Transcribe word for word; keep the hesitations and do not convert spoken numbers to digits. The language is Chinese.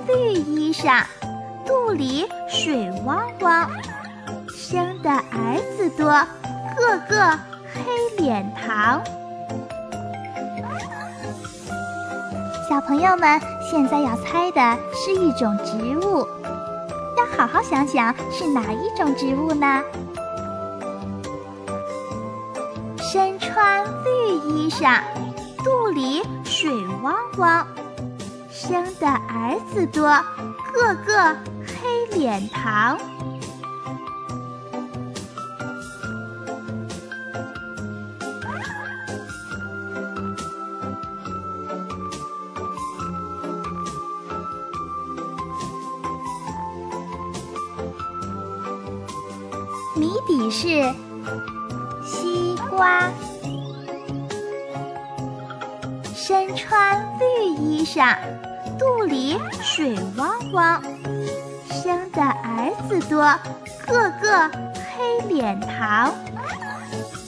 绿衣裳，肚里水汪汪，生的儿子多，个个黑脸膛。小朋友们，现在要猜的是一种植物，要好好想想是哪一种植物呢？身穿绿衣裳，肚里水汪汪，生的儿子多，个个黑脸膛。谜底是西瓜。身穿绿衣裳，肚里水汪汪，生的儿子多，个个黑脸膛。